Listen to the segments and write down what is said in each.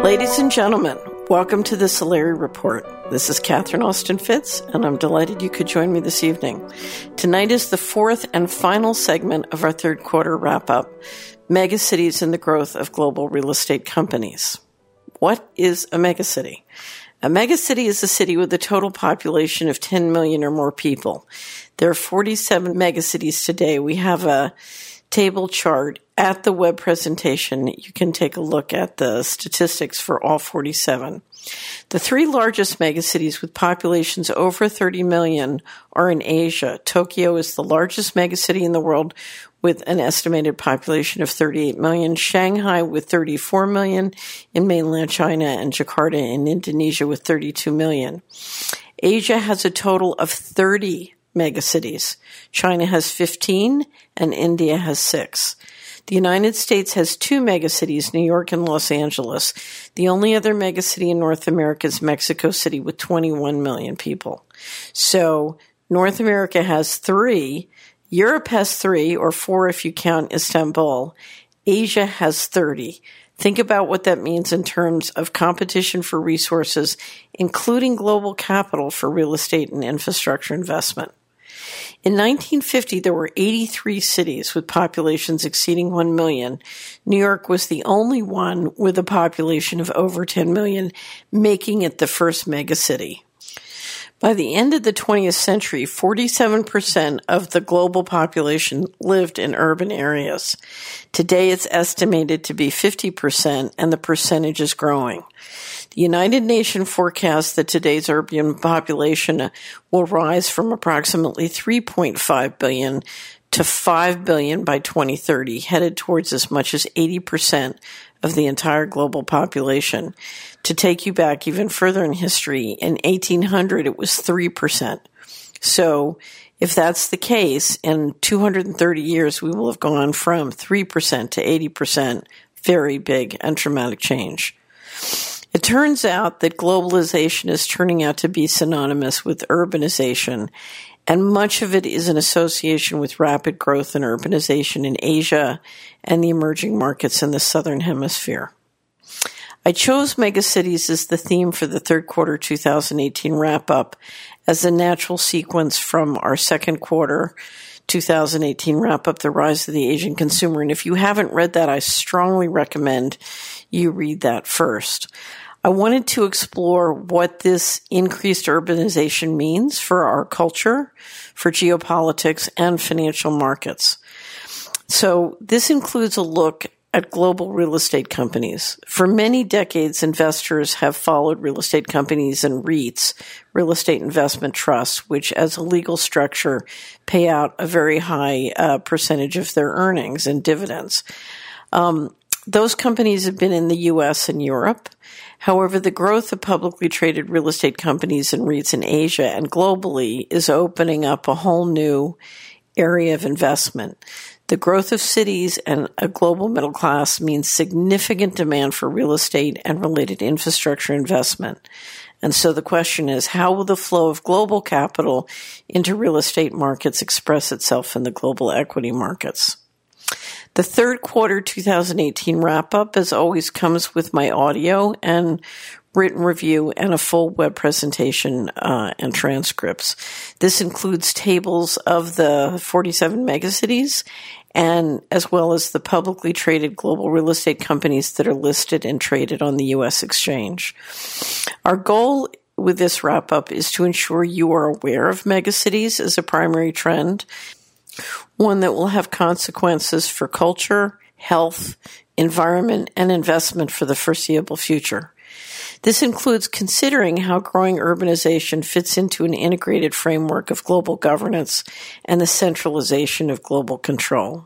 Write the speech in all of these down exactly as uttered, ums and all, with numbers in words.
Ladies and gentlemen, welcome to the Solari Report. This is Catherine Austin Fitz, and I'm delighted you could join me this evening. Tonight is the fourth and final segment of our third quarter wrap-up, Megacities and the Growth of Global Real Estate Companies. What is a megacity? A megacity is a city with a total population of ten million or more people. There are forty-seven megacities today. We have a table chart at the web presentation. You can take a look at the statistics for all forty-seven. The three largest megacities with populations over thirty million are in Asia. Tokyo is the largest megacity in the world with an estimated population of thirty-eight million, Shanghai with thirty-four million in mainland China, and Jakarta in Indonesia with thirty-two million. Asia has a total of thirty megacities. China has fifteen and India has six. The United States has two megacities, New York and Los Angeles. The only other megacity in North America is Mexico City with twenty-one million people. So North America has three. Europe has three, or four if you count Istanbul. Asia has thirty. Think about what that means in terms of competition for resources, including global capital for real estate and infrastructure investment. In nineteen fifty, there were eighty-three cities with populations exceeding one million. New York was the only one with a population of over ten million, making it the first megacity. By the end of the twentieth century, forty-seven percent of the global population lived in urban areas. Today, it's estimated to be fifty percent, and the percentage is growing. The United Nations forecasts that today's urban population will rise from approximately three point five billion to five billion by twenty thirty, headed towards as much as eighty percent of the entire global population. To take you back even further in history, in eighteen hundred it was three percent. So if that's the case, in two hundred thirty years we will have gone from three percent to eighty percent. Very big and dramatic change. It turns out that globalization is turning out to be synonymous with urbanization, and much of it is in association with rapid growth and urbanization in Asia and the emerging markets in the Southern Hemisphere. I chose megacities as the theme for the third quarter two thousand eighteen wrap-up as a natural sequence from our second quarter two thousand eighteen wrap-up, The Rise of the Asian Consumer. And if you haven't read that, I strongly recommend you read that first. I wanted to explore what this increased urbanization means for our culture, for geopolitics, and financial markets. So this includes a look at global real estate companies. For many decades, investors have followed real estate companies and REITs, real estate investment trusts, which as a legal structure pay out a very high uh, percentage of their earnings and dividends. Um, those companies have been in the U S and Europe. However, the growth of publicly traded real estate companies and REITs in Asia and globally is opening up a whole new area of investment. The growth of cities and a global middle class means significant demand for real estate and related infrastructure investment. And so the question is, how will the flow of global capital into real estate markets express itself in the global equity markets? The third quarter two thousand eighteen wrap-up, as always, comes with my audio and written review and a full web presentation uh, and transcripts. This includes tables of the forty-seven megacities and as well as the publicly traded global real estate companies that are listed and traded on the U S exchange. Our goal with this wrap-up is to ensure you are aware of megacities as a primary trend, one that will have consequences for culture, health, environment, and investment for the foreseeable future. This includes considering how growing urbanization fits into an integrated framework of global governance and the centralization of global control.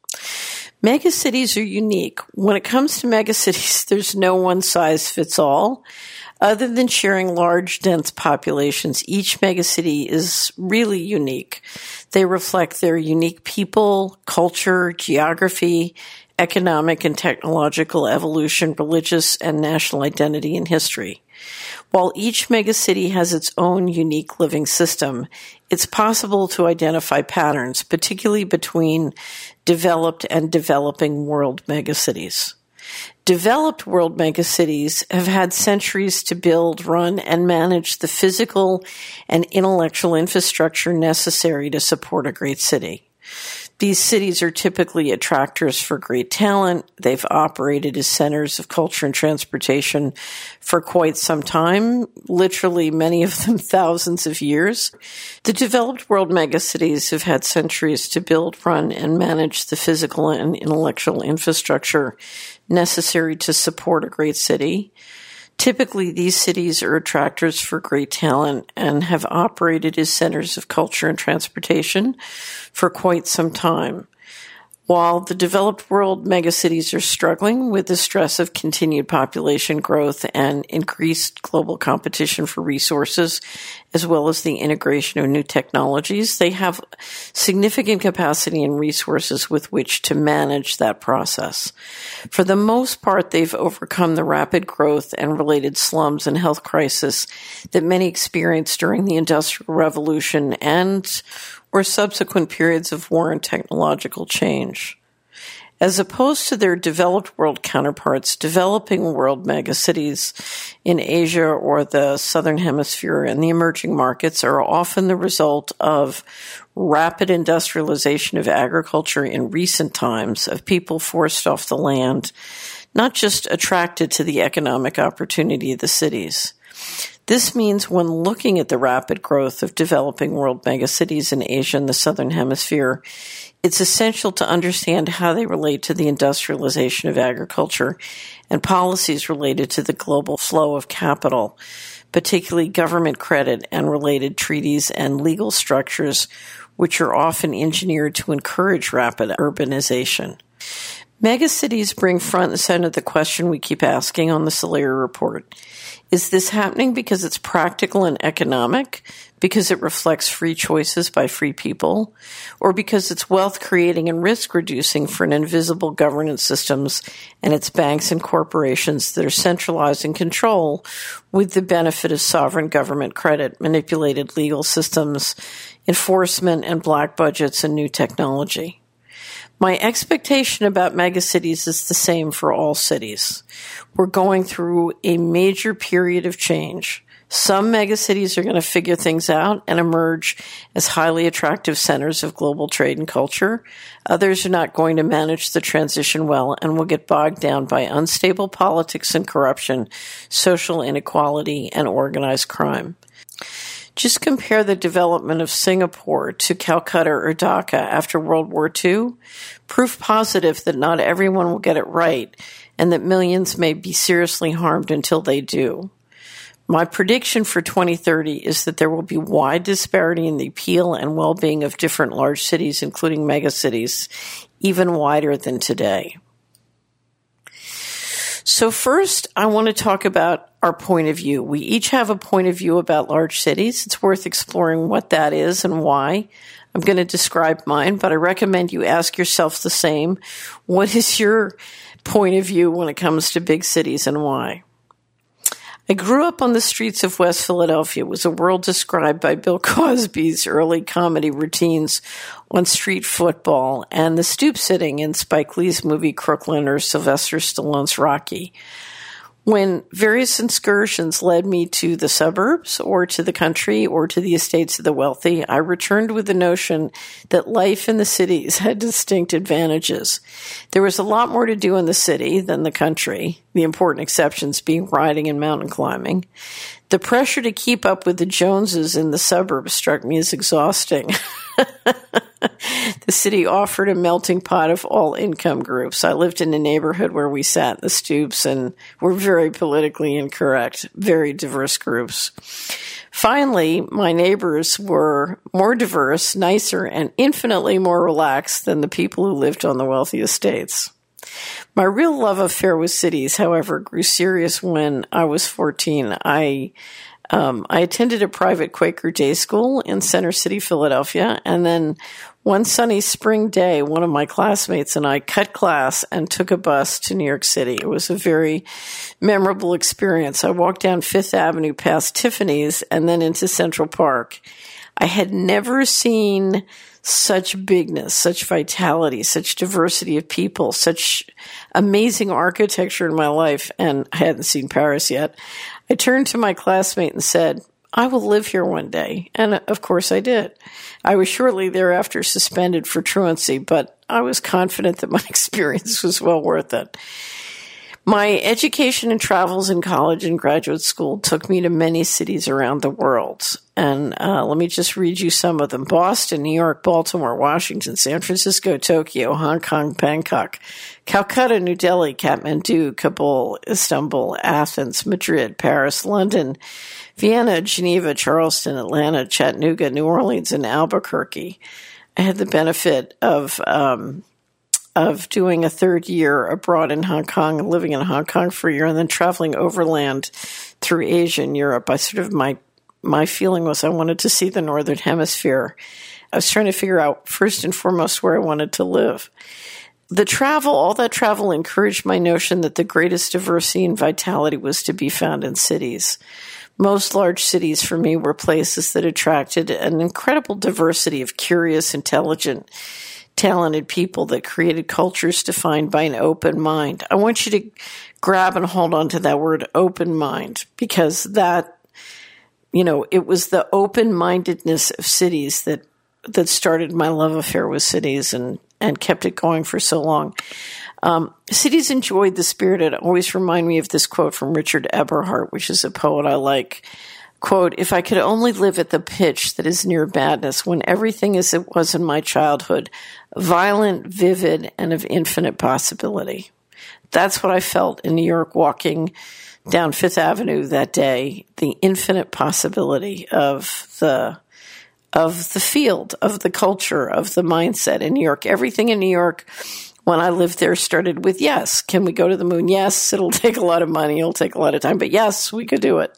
Megacities are unique. When it comes to megacities, there's no one size fits all. Other than sharing large, dense populations, each megacity is really unique. They reflect their unique people, culture, geography, economic and technological evolution, religious and national identity and history. While each megacity has its own unique living system, it's possible to identify patterns, particularly between developed and developing world megacities. Developed world megacities have had centuries to build, run, and manage the physical and intellectual infrastructure necessary to support a great city. These cities are typically attractors for great talent. They've operated as centers of culture and transportation for quite some time, literally many of them thousands of years. The developed world megacities have had centuries to build, run, and manage the physical and intellectual infrastructure necessary to support a great city. Typically, these cities are attractors for great talent and have operated as centers of culture and transportation for quite some time. While the developed world megacities are struggling with the stress of continued population growth and increased global competition for resources, as well as the integration of new technologies, they have significant capacity and resources with which to manage that process. For the most part, they've overcome the rapid growth and related slums and health crisis that many experienced during the Industrial Revolution and or subsequent periods of war and technological change. As opposed to their developed world counterparts, developing world megacities in Asia or the Southern Hemisphere and the emerging markets are often the result of rapid industrialization of agriculture in recent times, of people forced off the land, not just attracted to the economic opportunity of the cities. This means when looking at the rapid growth of developing world megacities in Asia and the Southern Hemisphere, it's essential to understand how they relate to the industrialization of agriculture and policies related to the global flow of capital, particularly government credit and related treaties and legal structures, which are often engineered to encourage rapid urbanization. Megacities bring front and center the question we keep asking on the Solari Report. Is this happening because it's practical and economic, because it reflects free choices by free people, or because it's wealth creating and risk reducing for an invisible governance systems and its banks and corporations that are centralizing control with the benefit of sovereign government credit, manipulated legal systems, enforcement, and black budgets and new technology? My expectation about megacities is the same for all cities. We're going through a major period of change. Some megacities are going to figure things out and emerge as highly attractive centers of global trade and culture. Others are not going to manage the transition well and will get bogged down by unstable politics and corruption, social inequality, and organized crime. Just compare the development of Singapore to Calcutta or Dhaka after World War Two. Proof positive that not everyone will get it right and that millions may be seriously harmed until they do. My prediction for twenty thirty is that there will be wide disparity in the appeal and well-being of different large cities, including megacities, even wider than today. So first, I want to talk about our point of view. We each have a point of view about large cities. It's worth exploring what that is and why. I'm going to describe mine, but I recommend you ask yourself the same. What is your point of view when it comes to big cities and why? I grew up on the streets of West Philadelphia. It was a world described by Bill Cosby's early comedy routines on street football and the stoop sitting in Spike Lee's movie Crooklyn or Sylvester Stallone's Rocky. When various excursions led me to the suburbs or to the country or to the estates of the wealthy, I returned with the notion that life in the cities had distinct advantages. There was a lot more to do in the city than the country, the important exceptions being riding and mountain climbing. The pressure to keep up with the Joneses in the suburbs struck me as exhausting. The city offered a melting pot of all income groups. I lived in a neighborhood where we sat in the stoops and were very politically incorrect, very diverse groups. Finally, my neighbors were more diverse, nicer, and infinitely more relaxed than the people who lived on the wealthy estates. My real love affair with cities, however, grew serious when I was fourteen. I um, I attended a private Quaker day school in Center City, Philadelphia, and then one sunny spring day, one of my classmates and I cut class and took a bus to New York City. It was a very memorable experience. I walked down Fifth Avenue past Tiffany's and then into Central Park. I had never seen such bigness, such vitality, such diversity of people, such amazing architecture in my life, and I hadn't seen Paris yet. I turned to my classmate and said, I will live here one day. And of course I did. I was shortly thereafter suspended for truancy, but I was confident that my experience was well worth it. My education and travels in college and graduate school took me to many cities around the world. And uh, let me just read you some of them. Boston, New York, Baltimore, Washington, San Francisco, Tokyo, Hong Kong, Bangkok, Calcutta, New Delhi, Kathmandu, Kabul, Istanbul, Athens, Madrid, Paris, London, Vienna, Geneva, Charleston, Atlanta, Chattanooga, New Orleans, and Albuquerque. I had the benefit of um, of doing a third year abroad in Hong Kong, living in Hong Kong for a year, and then traveling overland through Asia and Europe. I sort of my my feeling was I wanted to see the Northern Hemisphere. I was trying to figure out first and foremost where I wanted to live. The travel, all that travel encouraged my notion that the greatest diversity and vitality was to be found in cities. Most large cities for me were places that attracted an incredible diversity of curious, intelligent, talented people that created cultures defined by an open mind. I want you to grab and hold on to that word open mind, because that, you know, it was the open-mindedness of cities that that started my love affair with cities and, and kept it going for so long. Um, cities enjoyed the spirit. It always remind me of this quote from Richard Eberhart, which is a poet I like. Quote, if I could only live at the pitch that is near madness, when everything as it was in my childhood, violent, vivid, and of infinite possibility. That's what I felt in New York walking down Fifth Avenue that day, the infinite possibility of the of the field, of the culture, of the mindset in New York. Everything in New York, when I lived there, started with yes. Can we go to the moon? Yes. It'll take a lot of money. It'll take a lot of time. But yes, we could do it.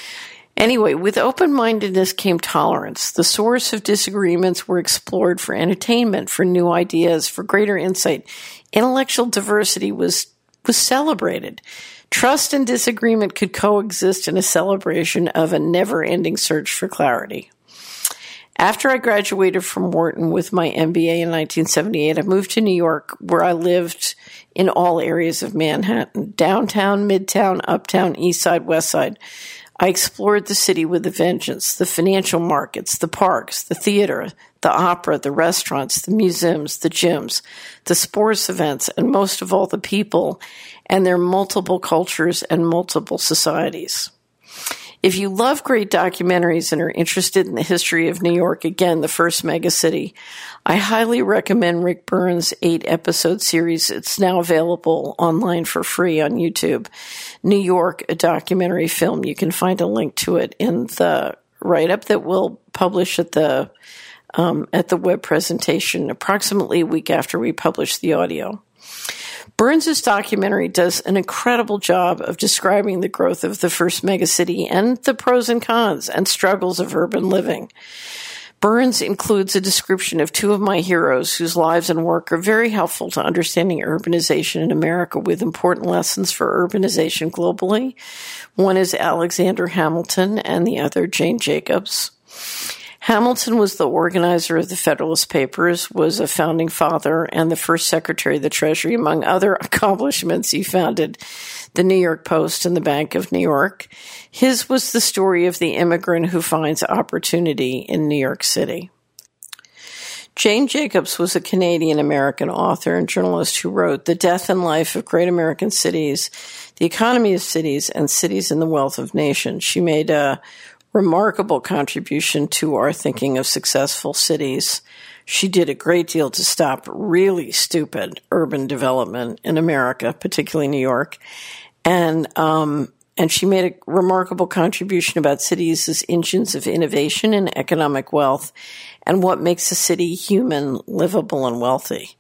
Anyway, with open-mindedness came tolerance. The source of disagreements were explored for entertainment, for new ideas, for greater insight. Intellectual diversity was was celebrated. Trust and disagreement could coexist in a celebration of a never-ending search for clarity. After I graduated from Wharton with my M B A in nineteen seventy-eight, I moved to New York, where I lived in all areas of Manhattan, downtown, midtown, uptown, east side, west side. I explored the city with a vengeance, the financial markets, the parks, the theater, the opera, the restaurants, the museums, the gyms, the sports events, and most of all, the people and their multiple cultures and multiple societies. If you love great documentaries and are interested in the history of New York, again, the first megacity, I highly recommend Rick Burns' eight-episode series. It's now available online for free on YouTube. New York, a documentary film. You can find a link to it in the write-up that we'll publish at the um, at the web presentation approximately a week after we publish the audio. Burns' documentary does an incredible job of describing the growth of the first megacity and the pros and cons and struggles of urban living. Burns includes a description of two of my heroes whose lives and work are very helpful to understanding urbanization in America, with important lessons for urbanization globally. One is Alexander Hamilton and the other Jane Jacobs. Hamilton was the organizer of the Federalist Papers, was a founding father, and the first Secretary of the Treasury. Among other accomplishments, he founded the New York Post and the Bank of New York. His was the story of the immigrant who finds opportunity in New York City. Jane Jacobs was a Canadian-American author and journalist who wrote The Death and Life of Great American Cities, The Economy of Cities, and Cities and the Wealth of Nations. She made a remarkable contribution to our thinking of successful cities. She did a great deal to stop really stupid urban development in America, particularly New York. And um, and she made a remarkable contribution about cities as engines of innovation and economic wealth, and what makes a city human, livable, and wealthy.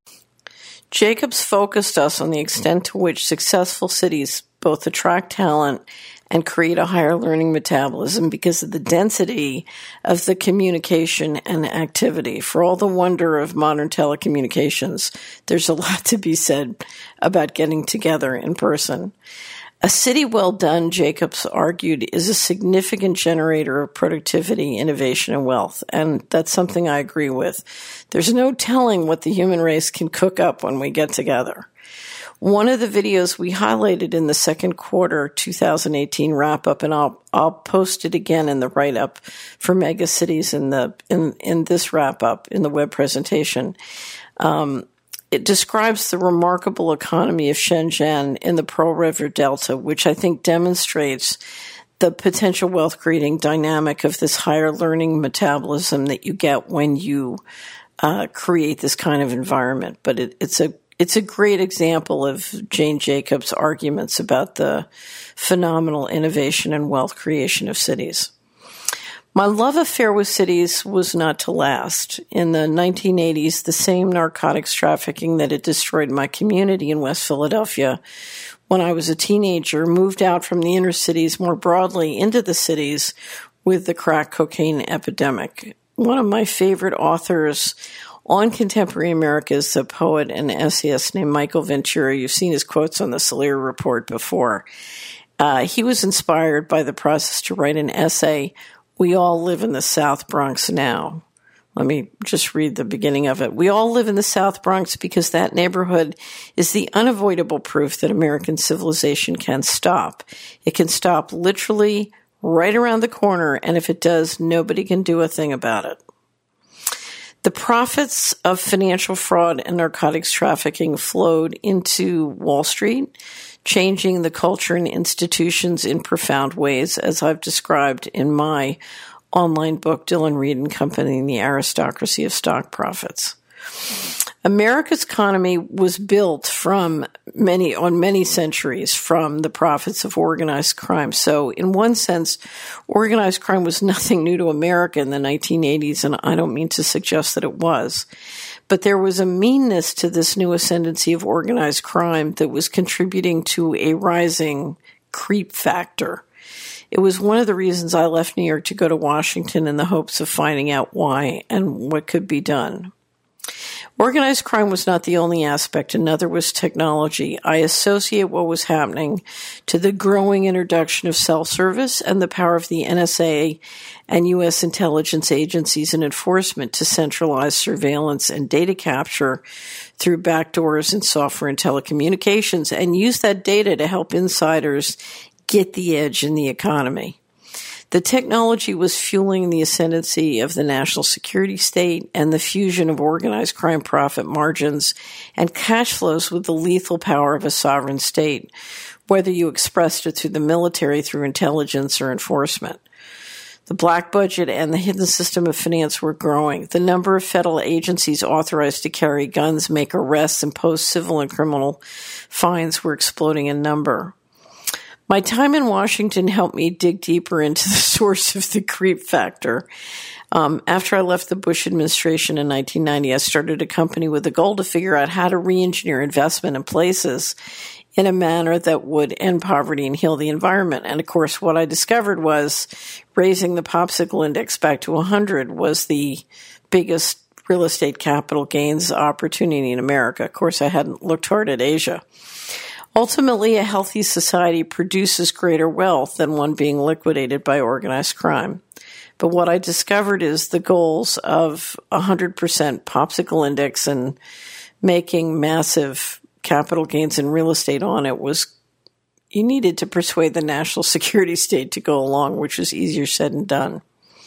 Jacobs focused us on the extent to which successful cities both attract talent and create a higher learning metabolism because of the density of the communication and activity. For all the wonder of modern telecommunications, there's a lot to be said about getting together in person. A city well done, Jacobs argued, is a significant generator of productivity, innovation, and wealth. And that's something I agree with. There's no telling what the human race can cook up when we get together. One of the videos we highlighted in the second quarter two thousand eighteen wrap-up, and I'll I'll post it again in the write-up for mega cities in the in, in this wrap-up in the web presentation. Um, It describes the remarkable economy of Shenzhen in the Pearl River Delta, which I think demonstrates the potential wealth-creating dynamic of this higher learning metabolism that you get when you uh, create this kind of environment. But it, it's a it's a great example of Jane Jacobs' arguments about the phenomenal innovation and wealth creation of cities. My love affair with cities was not to last. In the nineteen eighties, the same narcotics trafficking that had destroyed my community in West Philadelphia when I was a teenager moved out from the inner cities more broadly into the cities with the crack cocaine epidemic. One of my favorite authors on contemporary America is a poet and essayist named Michael Ventura. You've seen his quotes on the Salir Report before. Uh, he was inspired by the process to write an essay, "We all live in the South Bronx now." Let me just read the beginning of it. "We all live in the South Bronx because that neighborhood is the unavoidable proof that American civilization can stop. It can stop literally right around the corner, and if it does, nobody can do a thing about it." The profits of financial fraud and narcotics trafficking flowed into Wall Street, changing the culture and institutions in profound ways, as I've described in my online book, Dylan Reed and Company, The Aristocracy of Stock Profits. America's economy was built from many, on many centuries from the profits of organized crime. So in one sense, organized crime was nothing new to America in the nineteen eighties, and I don't mean to suggest that it was. But there was a meanness to this new ascendancy of organized crime that was contributing to a rising creep factor. It was one of the reasons I left New York to go to Washington in the hopes of finding out why and what could be done. Organized crime was not the only aspect. Another was technology. I associate what was happening to the growing introduction of self-service and the power of the N S A and U S intelligence agencies and enforcement to centralize surveillance and data capture through backdoors in software and telecommunications and use that data to help insiders get the edge in the economy. The technology was fueling the ascendancy of the national security state and the fusion of organized crime profit margins and cash flows with the lethal power of a sovereign state, whether you expressed it through the military, through intelligence, or enforcement. The black budget and the hidden system of finance were growing. The number of federal agencies authorized to carry guns, make arrests, impose civil and criminal fines were exploding in number. My time in Washington helped me dig deeper into the source of the creep factor. Um, after I left the Bush administration in nineteen ninety, I started a company with the goal to figure out how to re-engineer investment in places in a manner that would end poverty and heal the environment. And of course, what I discovered was raising the popsicle index back to one hundred was the biggest real estate capital gains opportunity in America. Of course, I hadn't looked hard at Asia. Ultimately, a healthy society produces greater wealth than one being liquidated by organized crime. But what I discovered is the goals of one hundred percent popsicle index and making massive capital gains in real estate on it was you needed to persuade the national security state to go along, which was easier said than done.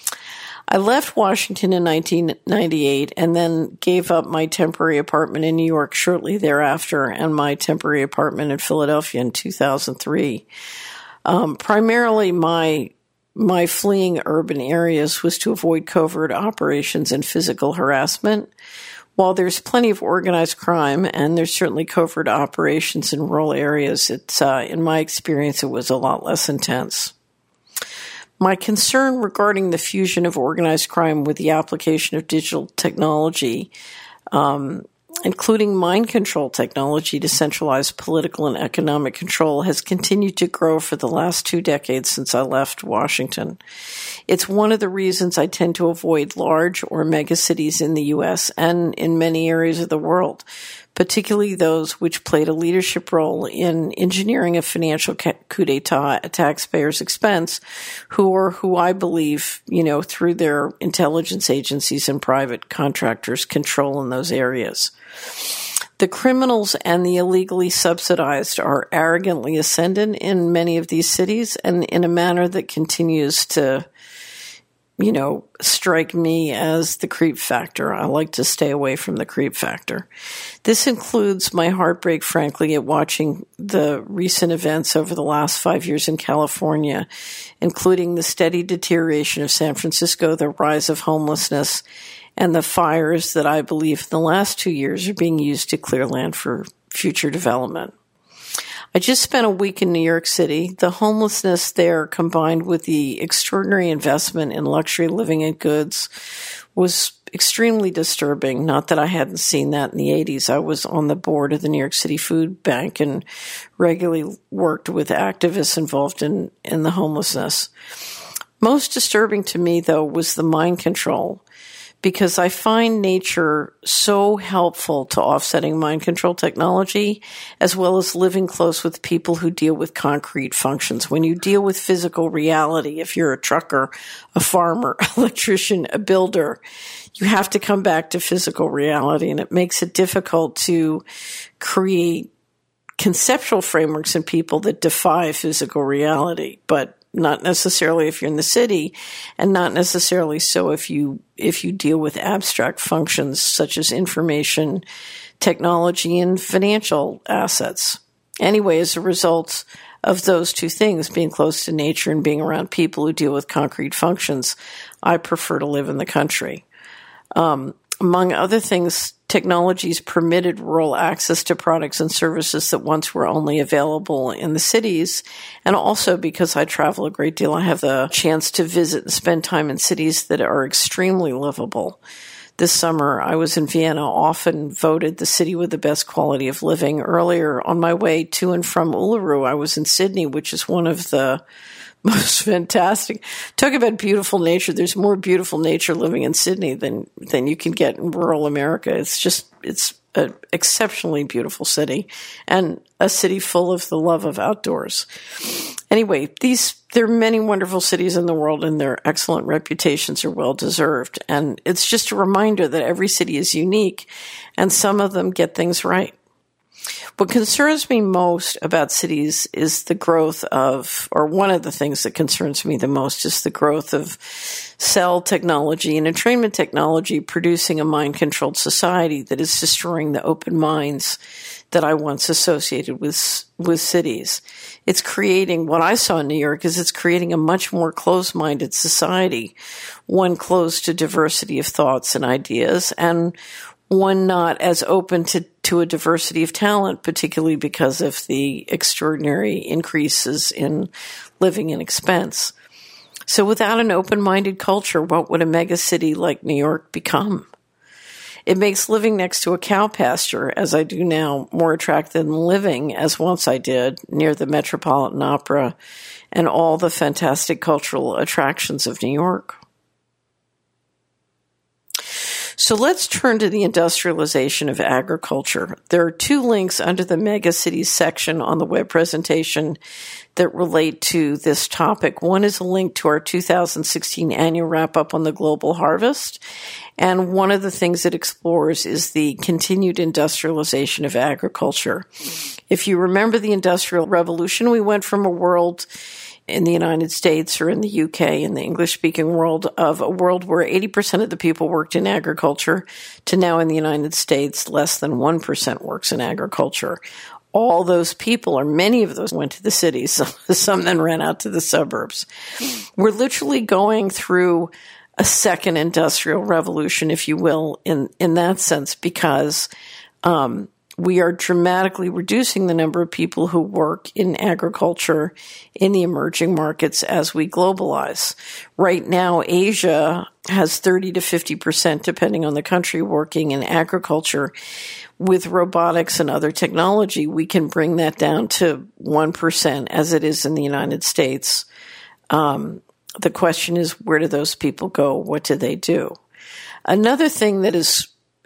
I left Washington in nineteen ninety-eight and then gave up my temporary apartment in New York shortly thereafter and my temporary apartment in Philadelphia in two thousand three. Um, primarily, my my fleeing urban areas was to avoid covert operations and physical harassment. While there's plenty of organized crime and there's certainly covert operations in rural areas, it's uh, in my experience, it was a lot less intense. My concern regarding the fusion of organized crime with the application of digital technology, um, including mind control technology to centralize political and economic control, has continued to grow for the last two decades since I left Washington. It's one of the reasons I tend to avoid large or mega cities in the U S and in many areas of the world, particularly those which played a leadership role in engineering a financial coup d'etat at taxpayers' expense, who are who I believe, you know, through their intelligence agencies and private contractors, control in those areas. The criminals and the illegally subsidized are arrogantly ascendant in many of these cities, and in a manner that continues to, you know, strike me as the creep factor. I like to stay away from the creep factor. This includes my heartbreak, frankly, at watching the recent events over the last five years in California, including the steady deterioration of San Francisco, the rise of homelessness, and the fires that I believe in the last two years are being used to clear land for future development. I just spent a week in New York City. The homelessness there, combined with the extraordinary investment in luxury living and goods, was extremely disturbing. Not that I hadn't seen that in the eighties. I was on the board of the New York City Food Bank and regularly worked with activists involved in, in the homelessness. Most disturbing to me, though, was the mind control, because I find nature so helpful to offsetting mind control technology, as well as living close with people who deal with concrete functions. When you deal with physical reality, if you're a trucker, a farmer, electrician, a builder, you have to come back to physical reality, and it makes it difficult to create conceptual frameworks in people that defy physical reality, but not necessarily if you're in the city, and not necessarily so if you if you deal with abstract functions such as information technology and financial assets. Anyway, as a result of those two things, being close to nature and being around people who deal with concrete functions, I prefer to live in the country. Um, among other things, technologies permitted rural access to products and services that once were only available in the cities. And also because I travel a great deal, I have the chance to visit and spend time in cities that are extremely livable. This summer, I was in Vienna, often voted the city with the best quality of living. Earlier, on my way to and from Uluru, I was in Sydney, which is one of the most fantastic. Talk about beautiful nature. There's more beautiful nature living in Sydney than, than you can get in rural America. It's just, it's an exceptionally beautiful city and a city full of the love of outdoors. Anyway, these, there are many wonderful cities in the world, and their excellent reputations are well deserved. And it's just a reminder that every city is unique, and some of them get things right. What concerns me most about cities is the growth of, or one of the things that concerns me the most is the growth of cell technology and entrainment technology producing a mind-controlled society that is destroying the open minds that I once associated with with cities. It's creating, what I saw in New York is it's creating a much more closed-minded society, one closed to diversity of thoughts and ideas, and one not as open to, to a diversity of talent, particularly because of the extraordinary increases in living and expense. So without an open-minded culture, what would a megacity like New York become? It makes living next to a cow pasture, as I do now, more attractive than living, as once I did, near the Metropolitan Opera and all the fantastic cultural attractions of New York. So let's turn to the industrialization of agriculture. There are two links under the megacities section on the web presentation that relate to this topic. One is a link to our two thousand sixteen annual wrap-up on the global harvest. And one of the things it explores is the continued industrialization of agriculture. If you remember the Industrial Revolution, we went from a world in the United States or in the U K, in the English-speaking world, of a world where eighty percent of the people worked in agriculture to now in the United States, less than one percent works in agriculture. All those people, or many of those, went to the cities. Some then ran out to the suburbs. We're literally going through a second industrial revolution, if you will, in, in that sense, because um we are dramatically reducing the number of people who work in agriculture in the emerging markets as we globalize. Right now, Asia has thirty to fifty percent, depending on the country, working in agriculture. With robotics and other technology, we can bring that down to one percent as it is in the United States. Um, the question is, where do those people go? What do they do? Another thing that is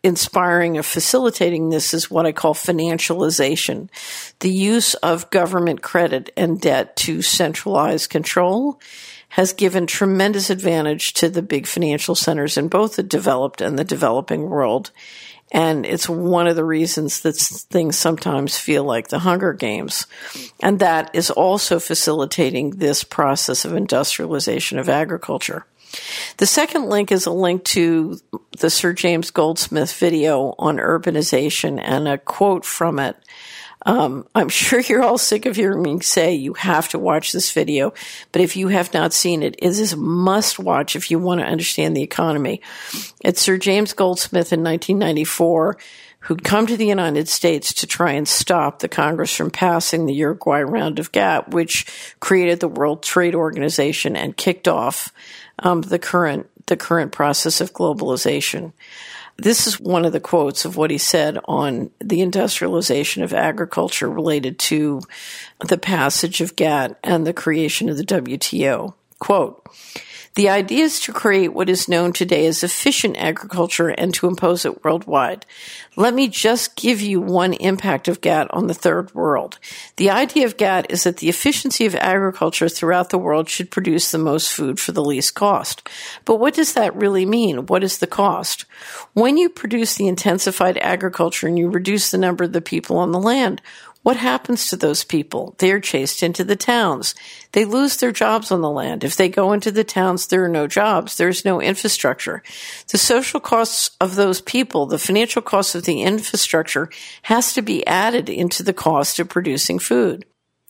inspiring or facilitating this is what I call financialization, the use of government credit and debt to centralize control has given tremendous advantage to the big financial centers in both the developed and the developing world. And it's one of the reasons that things sometimes feel like the Hunger Games. And that is also facilitating this process of industrialization of agriculture. The second link is a link to the Sir James Goldsmith video on urbanization and a quote from it. Um, I'm sure you're all sick of hearing me say you have to watch this video, but if you have not seen it, it is a must watch if you want to understand the economy. It's Sir James Goldsmith in nineteen ninety-four, who'd come to the United States to try and stop the Congress from passing the Uruguay Round of GATT, which created the World Trade Organization and kicked off um, the current the current process of globalization. This is one of the quotes of what he said on the industrialization of agriculture related to the passage of GATT and the creation of the W T O. Quote, "The idea is to create what is known today as efficient agriculture and to impose it worldwide. Let me just give you one impact of GATT on the third world. The idea of GATT is that the efficiency of agriculture throughout the world should produce the most food for the least cost. But what does that really mean? What is the cost? When you produce the intensified agriculture and you reduce the number of the people on the land, what happens to those people? They are chased into the towns. They lose their jobs on the land. If they go into the towns, there are no jobs. There's no infrastructure. The social costs of those people, the financial costs of the infrastructure, has to be added into the cost of producing food.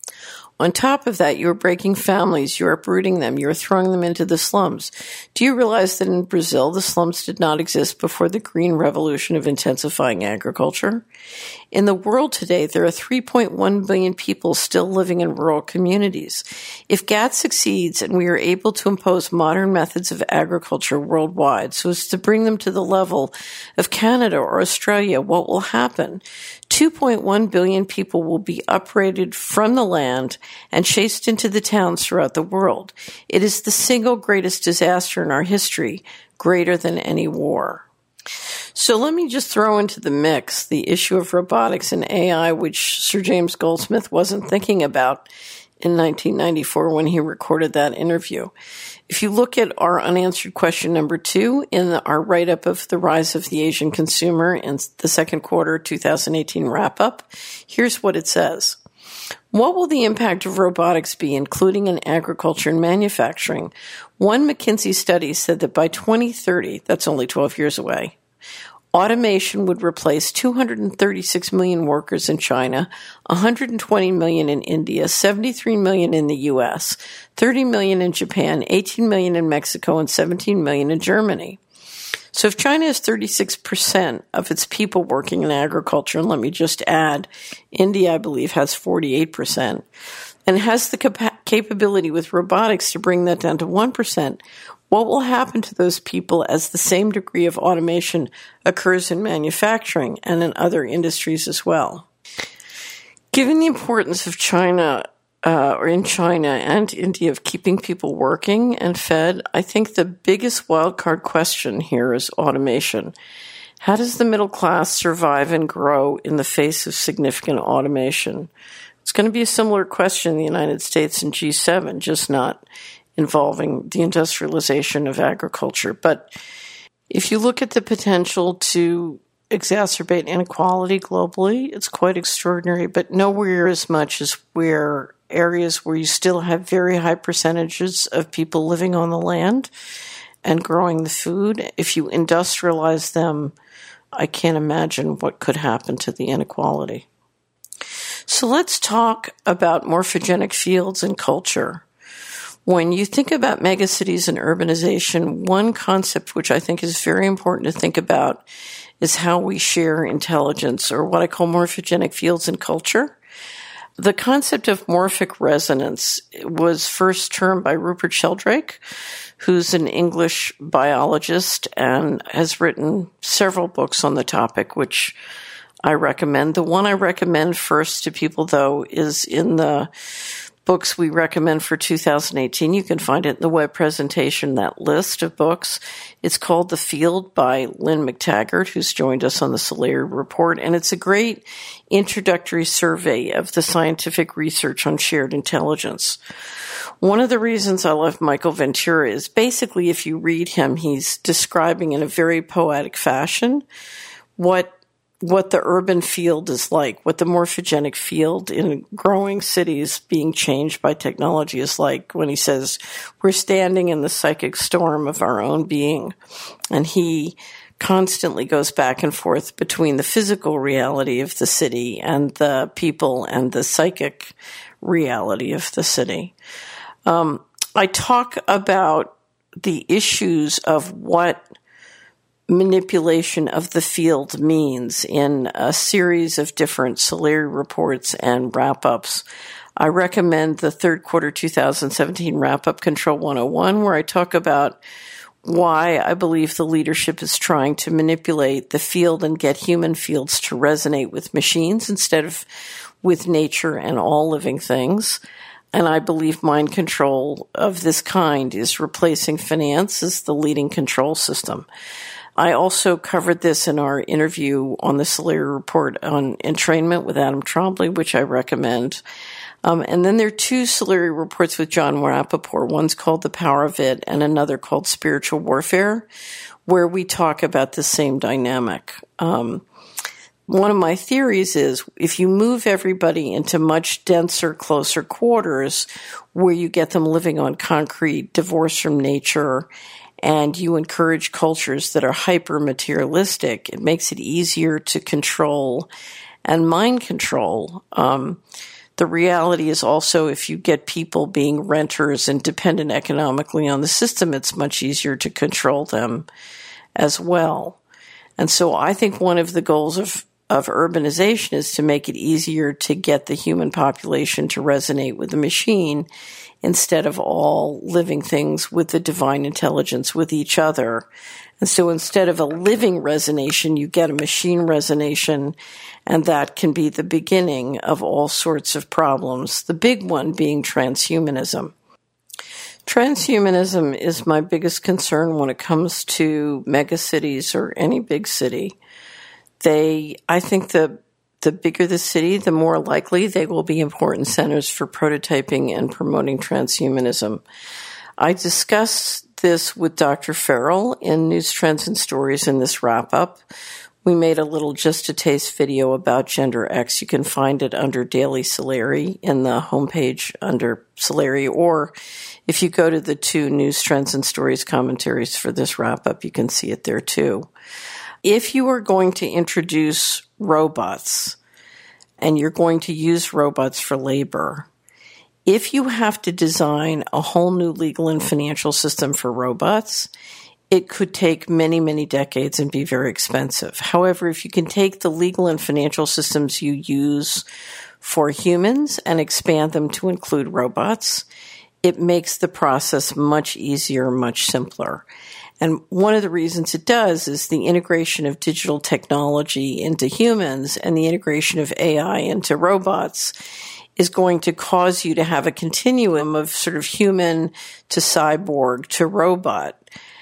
On top of that, you're breaking families, you're uprooting them, you're throwing them into the slums. Do you realize that in Brazil, the slums did not exist before the green revolution of intensifying agriculture? In the world today, there are three point one billion people still living in rural communities. If GATT succeeds and we are able to impose modern methods of agriculture worldwide so as to bring them to the level of Canada or Australia, what will happen? two point one billion people will be uprooted from the land and chased into the towns throughout the world. It is the single greatest disaster in our history, greater than any war. So let me just throw into the mix the issue of robotics and A I, which Sir James Goldsmith wasn't thinking about in nineteen ninety-four when he recorded that interview. If you look at our unanswered question number two in the, our write-up of the rise of the Asian consumer in the second quarter twenty eighteen wrap-up, here's what it says. What will the impact of robotics be, including in agriculture and manufacturing? One McKinsey study said that by twenty thirty, that's only twelve years away, automation would replace two hundred thirty-six million workers in China, one hundred twenty million in India, seventy-three million in the U S, thirty million in Japan, eighteen million in Mexico, and seventeen million in Germany. So if China has thirty-six percent of its people working in agriculture, and let me just add, India, I believe, has forty-eight percent, and has the capa- capability with robotics to bring that down to one percent, what will happen to those people as the same degree of automation occurs in manufacturing and in other industries as well? Given the importance of China, uh, or in China and India, of keeping people working and fed, I think the biggest wildcard question here is automation. How does the middle class survive and grow in the face of significant automation? It's going to be a similar question in the United States and G seven, just not involving the industrialization of agriculture. But if you look at the potential to exacerbate inequality globally, it's quite extraordinary, but nowhere as much as where areas where you still have very high percentages of people living on the land and growing the food. If you industrialize them, I can't imagine what could happen to the inequality. So let's talk about morphogenic fields and culture. When you think about megacities and urbanization, one concept which I think is very important to think about is how we share intelligence, or what I call morphogenic fields and culture. The concept of morphic resonance was first termed by Rupert Sheldrake, who's an English biologist and has written several books on the topic, which I recommend. The one I recommend first to people, though, is in the books we recommend for two thousand eighteen. You can find it in the web presentation, that list of books. It's called The Field by Lynn McTaggart, who's joined us on the Solari Report, and it's a great introductory survey of the scientific research on shared intelligence. One of the reasons I love Michael Ventura is basically, if you read him, he's describing in a very poetic fashion what what the urban field is like, what the morphogenic field in growing cities being changed by technology is like, when he says, we're standing in the psychic storm of our own being. And he constantly goes back and forth between the physical reality of the city and the people and the psychic reality of the city. Um, I talk about the issues of what manipulation of the field means in a series of different Solari reports and wrap-ups. I recommend the third quarter two thousand seventeen wrap-up Control one oh one, where I talk about why I believe the leadership is trying to manipulate the field and get human fields to resonate with machines instead of with nature and all living things. And I believe mind control of this kind is replacing finance as the leading control system. I also covered this in our interview on the Solari Report on entrainment with Adam Trombley, which I recommend. Um, and then there are two Solari reports with John Rappaport. One's called The Power of It and another called Spiritual Warfare, where we talk about the same dynamic. Um, one of my theories is if you move everybody into much denser, closer quarters where you get them living on concrete, divorced from nature, and you encourage cultures that are hyper-materialistic, it makes it easier to control and mind control. Um, the reality is also if you get people being renters and dependent economically on the system, it's much easier to control them as well. And so I think one of the goals of, of urbanization is to make it easier to get the human population to resonate with the machine instead of all living things with the divine intelligence with each other. And so instead of a living resonation, you get a machine resonation, and that can be the beginning of all sorts of problems, the big one being transhumanism. Transhumanism is my biggest concern when it comes to megacities or any big city. They, I think the The bigger the city, the more likely they will be important centers for prototyping and promoting transhumanism. I discussed this with Doctor Farrell in News, Trends, and Stories in this wrap-up. We made a little Just a Taste video about Gender X. You can find it under Daily Solari in the homepage under Solari, or if you go to the two News, Trends, and Stories commentaries for this wrap-up, you can see it there too. If you are going to introduce robots and you're going to use robots for labor, if you have to design a whole new legal and financial system for robots, it could take many, many decades and be very expensive. However, if you can take the legal and financial systems you use for humans and expand them to include robots, it makes the process much easier, much simpler. And one of the reasons it does is the integration of digital technology into humans and the integration of A I into robots is going to cause you to have a continuum of sort of human to cyborg to robot.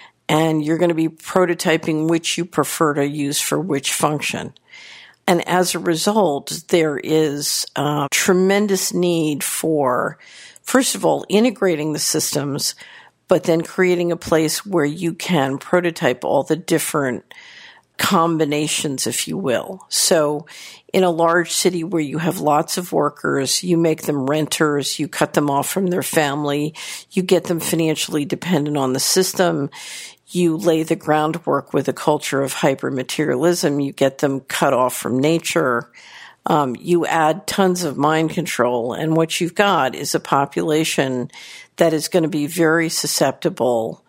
And you're going to be prototyping which you prefer to use for which function. And as a result, there is a tremendous need for, first of all, integrating the systems, but then creating a place where you can prototype all the different combinations, if you will. So in a large city where you have lots of workers, you make them renters, you cut them off from their family, you get them financially dependent on the system, you lay the groundwork with a culture of hyper-materialism, you get them cut off from nature, um, you add tons of mind control, and what you've got is a population that is going to be very susceptible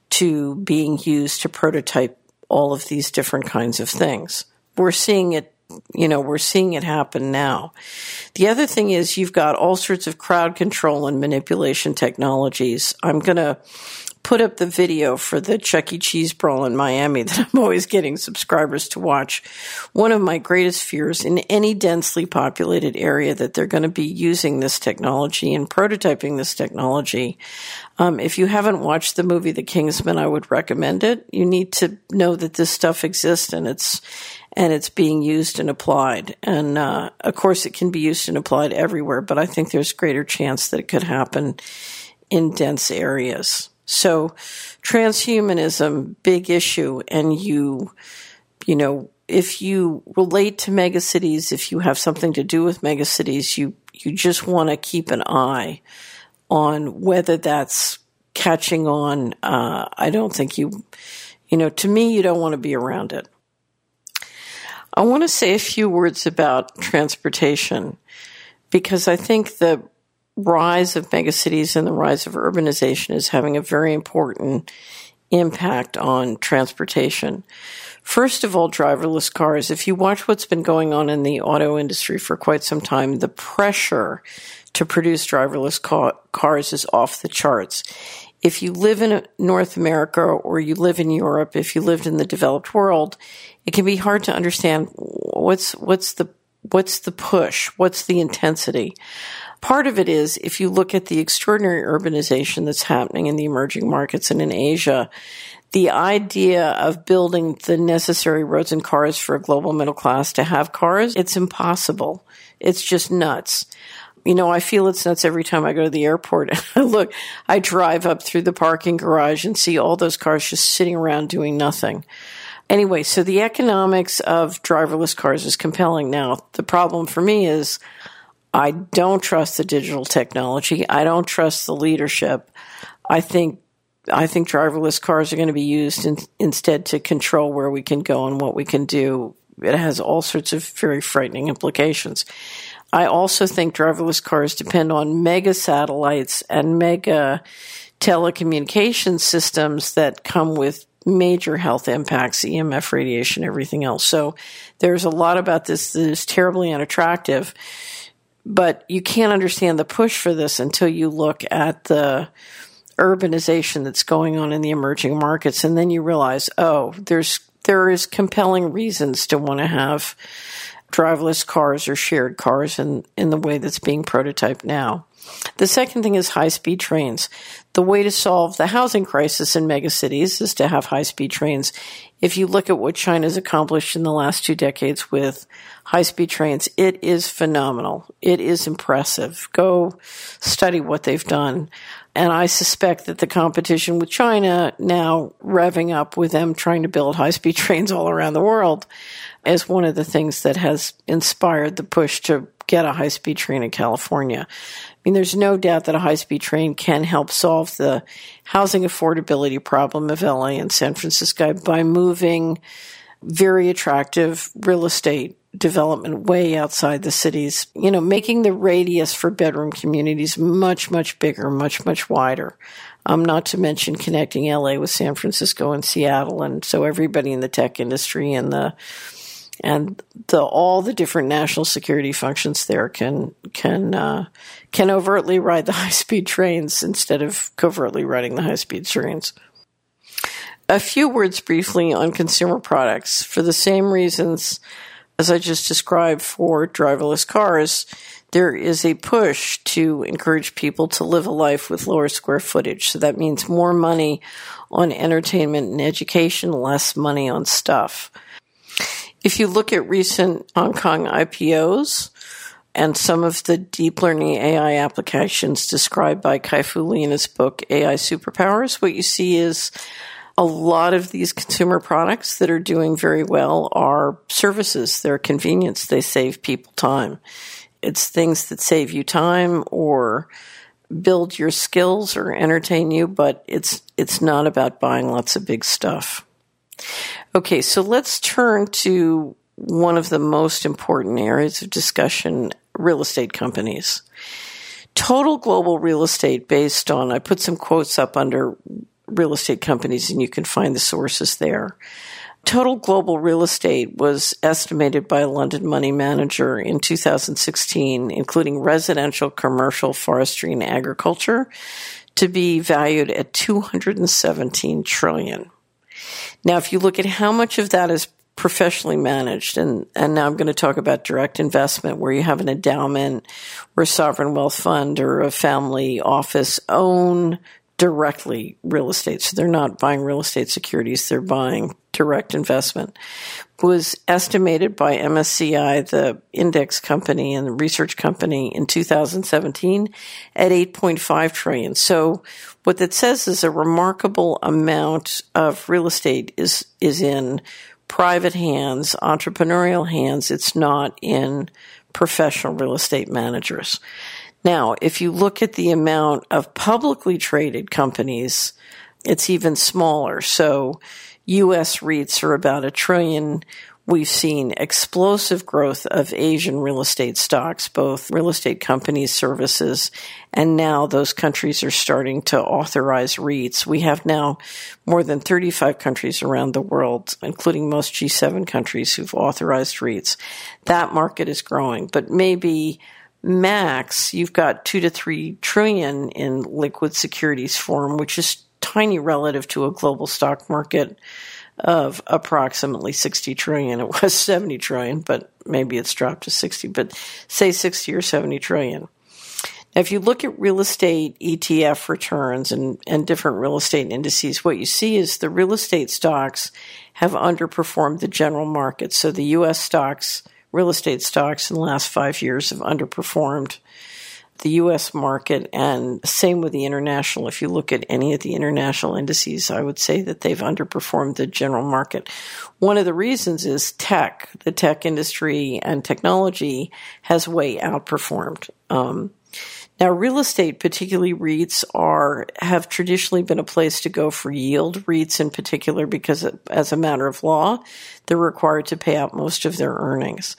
to being used to prototype all of these different kinds of things. We're seeing it, you know, we're seeing it happen now. The other thing is you've got all sorts of crowd control and manipulation technologies. I'm going to put up the video for the Chuck E. Cheese brawl in Miami that I'm always getting subscribers to watch. One of my greatest fears in any densely populated area that they're going to be using this technology and prototyping this technology. Um, if you haven't watched the movie The Kingsman, I would recommend it. You need to know that this stuff exists and it's and it's being used and applied. And uh, of course, it can be used and applied everywhere, but I think there's greater chance that it could happen in dense areas. So transhumanism, big issue. And you, you know, if you relate to megacities, if you have something to do with megacities, you, you just want to keep an eye on whether that's catching on. Uh, I don't think you, you know, to me, you don't want to be around it. I want to say a few words about transportation because I think the rise of megacities and the rise of urbanization is having a very important impact on transportation. First of all, driverless cars. If you watch what's been going on in the auto industry for quite some time, the pressure to produce driverless ca- cars is off the charts. If you live in North America or you live in Europe, if you lived in the developed world, it can be hard to understand what's what's the what's the push, what's the intensity. Part of it is if you look at the extraordinary urbanization that's happening in the emerging markets and in Asia, the idea of building the necessary roads and cars for a global middle class to have cars, it's impossible. It's just nuts. You know, I feel it's nuts every time I go to the airport. Look, I drive up through the parking garage and see all those cars just sitting around doing nothing. Anyway, so the economics of driverless cars is compelling. Now, the problem for me is I don't trust the digital technology. I don't trust the leadership. I think I think driverless cars are going to be used in, instead to control where we can go and what we can do. It has all sorts of very frightening implications. I also think driverless cars depend on mega satellites and mega telecommunication systems that come with major health impacts, E M F radiation, everything else. So there's a lot about this that is terribly unattractive. But you can't understand the push for this until you look at the urbanization that's going on in the emerging markets. And then you realize, oh, there's there is compelling reasons to want to have driverless cars or shared cars in, in the way that's being prototyped now. The second thing is high-speed trains. The way to solve the housing crisis in megacities is to have high-speed trains. If you look at what China's accomplished in the last two decades with high-speed trains, it is phenomenal. It is impressive. Go study what they've done. And I suspect that the competition with China now revving up with them trying to build high-speed trains all around the world is one of the things that has inspired the push to get a high-speed train in California. I mean, there's no doubt that a high-speed train can help solve the housing affordability problem of L A and San Francisco by moving very attractive real estate development way outside the cities, you know, making the radius for bedroom communities much, much bigger, much, much wider. Um, not to mention connecting L A with San Francisco and Seattle. And so everybody in the tech industry and the And the, all the different national security functions there can can uh, can overtly ride the high-speed trains instead of covertly riding the high-speed trains. A few words briefly on consumer products. For the same reasons as I just described for driverless cars, there is a push to encourage people to live a life with lower square footage. So that means more money on entertainment and education, less money on stuff. If you look at recent Hong Kong I P Os and some of the deep learning A I applications described by Kai-Fu Lee in his book, A I Superpowers, what you see is a lot of these consumer products that are doing very well are services. They're convenience. They save people time. It's things that save you time or build your skills or entertain you, but it's it's not about buying lots of big stuff. Okay, so let's turn to one of the most important areas of discussion, real estate companies. Total global real estate based on, I put some quotes up under real estate companies and you can find the sources there. Total global real estate was estimated by a London money manager in two thousand sixteen, including residential, commercial, forestry, and agriculture, to be valued at two hundred seventeen trillion dollars. Now, if you look at how much of that is professionally managed, and, and now I'm going to talk about direct investment, where you have an endowment or a sovereign wealth fund or a family office own directly real estate. So they're not buying real estate securities, they're buying direct investment, was estimated by M S C I, the index company and the research company, in two thousand seventeen at eight point five trillion dollars. So what that says is a remarkable amount of real estate is, is in private hands, entrepreneurial hands. It's not in professional real estate managers. Now, if you look at the amount of publicly traded companies, it's even smaller. So U S REITs are about a trillion. We've seen explosive growth of Asian real estate stocks, both real estate companies, services, and now those countries are starting to authorize REITs. We have now more than thirty-five countries around the world, including most G seven countries, who've authorized REITs. That market is growing, but maybe max, you've got two to three trillion in liquid securities form, which is tiny relative to a global stock market of approximately sixty trillion. It was seventy trillion, but maybe it's dropped to sixty, but say sixty or seventy trillion. Now, if you look at real estate E T F returns and, and different real estate indices, what you see is the real estate stocks have underperformed the general market. So the U S stocks, real estate stocks in the last five years have underperformed the U S market, and same with the international. If you look at any of the international indices, I would say that they've underperformed the general market. One of the reasons is tech. The tech industry and technology has way outperformed. Um, now, real estate, particularly REITs, are have traditionally been a place to go for yield. REITs in particular, because as a matter of law, they're required to pay out most of their earnings.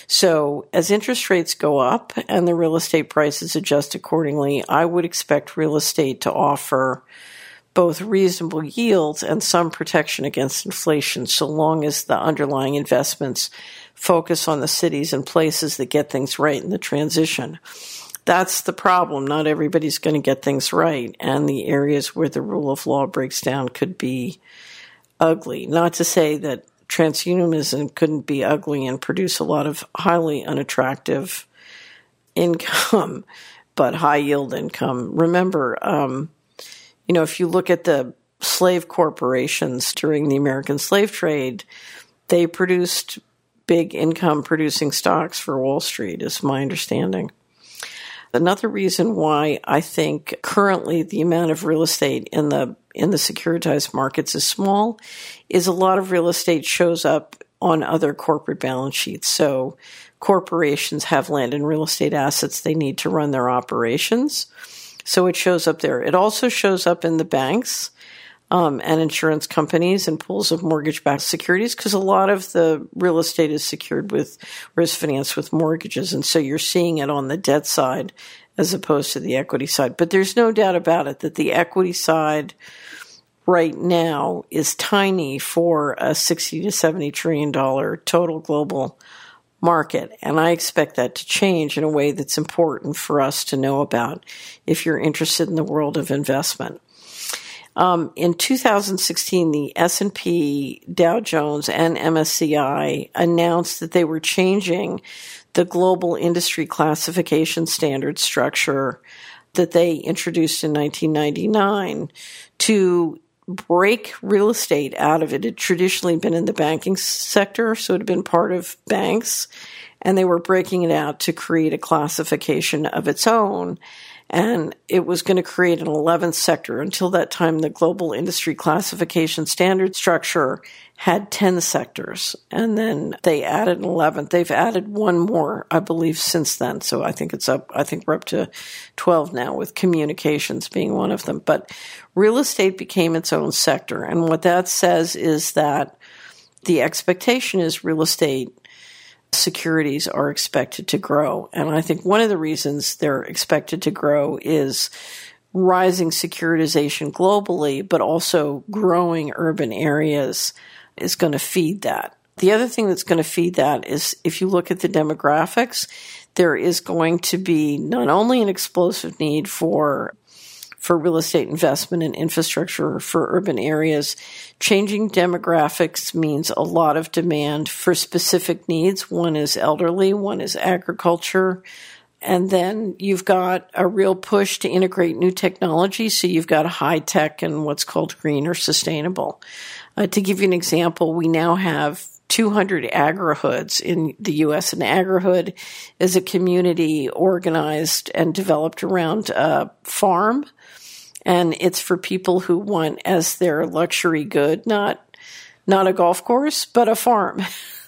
So as interest rates go up and the real estate prices adjust accordingly, I would expect real estate to offer both reasonable yields and some protection against inflation, so long as the underlying investments focus on the cities and places that get things right in the transition. That's the problem. Not everybody's going to get things right, and the areas where the rule of law breaks down could be ugly. Not to say that transhumanism couldn't be ugly and produce a lot of highly unattractive income, but high-yield income. Remember, um, you know, if you look at the slave corporations during the American slave trade, they produced big income-producing stocks for Wall Street, is my understanding. Another reason why I think currently the amount of real estate in the in the securitized markets is small is a lot of real estate shows up on other corporate balance sheets. So corporations have land and real estate assets they need to run their operations. So it shows up there. It also shows up in the banks um, and insurance companies and pools of mortgage-backed securities, because a lot of the real estate is secured with, or is financed with mortgages. And so you're seeing it on the debt side as opposed to the equity side. But there's no doubt about it that the equity side right now is tiny for a sixty to seventy trillion dollars total global market. And I expect that to change in a way that's important for us to know about if you're interested in the world of investment. Um, in two thousand sixteen, the S and P, Dow Jones, and M S C I announced that they were changing the global industry classification standard structure that they introduced in nineteen ninety-nine to break real estate out of it. It had traditionally been in the banking sector, so it had been part of banks, and they were breaking it out to create a classification of its own. And it was going to create an eleventh sector. Until that time, the global industry classification standard structure had ten sectors. And then they added an eleventh. They've added one more, I believe, since then. So I think it's up, I think we're up to twelve now, with communications being one of them. But real estate became its own sector. And what that says is that the expectation is real estate securities are expected to grow. And I think one of the reasons they're expected to grow is rising securitization globally, but also growing urban areas is going to feed that. The other thing that's going to feed that is, if you look at the demographics, there is going to be not only an explosive need for for real estate investment and infrastructure for urban areas. Changing demographics means a lot of demand for specific needs. One is elderly, one is agriculture. And then you've got a real push to integrate new technology. So you've got high tech and what's called green or sustainable. Uh, to give you an example, we now have two hundred agrihoods in the U S An agrihood is a community organized and developed around a farm. And it's for people who want as their luxury good, not, not a golf course, but a farm.